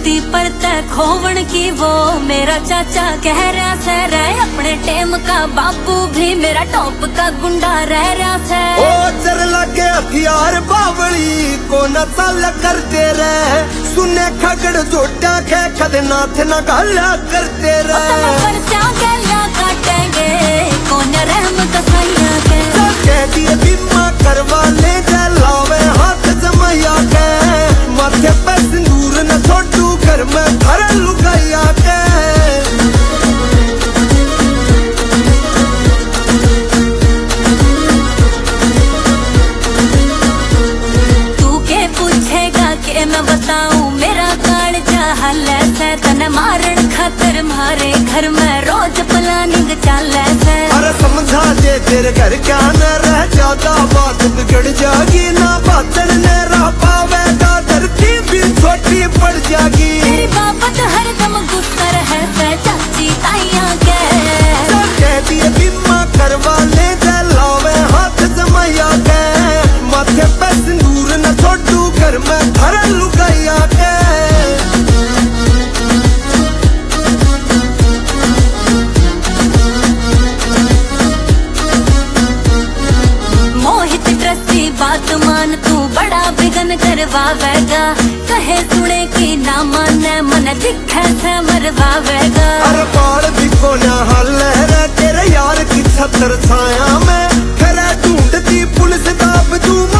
होती पर तय खोवण की वो मेरा चाचा कह रहा से रह अपने टेम का बापू भी मेरा टॉप का गुंडा रह रहा से। ओ चर लगे हथियार बावली को न चाल करते रहे सुने खगड़ जोटा खे खदनाथ न गाला करते रहे काटेंगे कौन रहम कसाइया के कह दिए बीमा करवा ले जलावे हाथ जमाया के माथे पे सिंदूर न छोटू घर में भर लुगाया के तू के पूछेगा के मैं बताऊं मेरा काल चाहल से तने मारण खातर मारे घर में रोज प्लानिंग चाले से। अरे समझा दे तेरे घर क्या न रह जाता बात बिगड़ जागी ना बातन ने रह पावेगा धरती भी छोटी पड़ जागी। तेरी बाबत हर दम गुस्सा रहे से चाची ताइया के कह दिए बीमा करवा ले जलावे हाथ जमाया के माथे पे सिंदूर न छोटू घर में भर लुगाया के। बात मान तू बड़ा बिगन करवावेगा कहे सुने की ना माने मन दिखे से मरवावेगा। अरे बाल भी को ना हल है तेरे यार की छतर छाया में खरा ढूंढती पुलिस दाब तू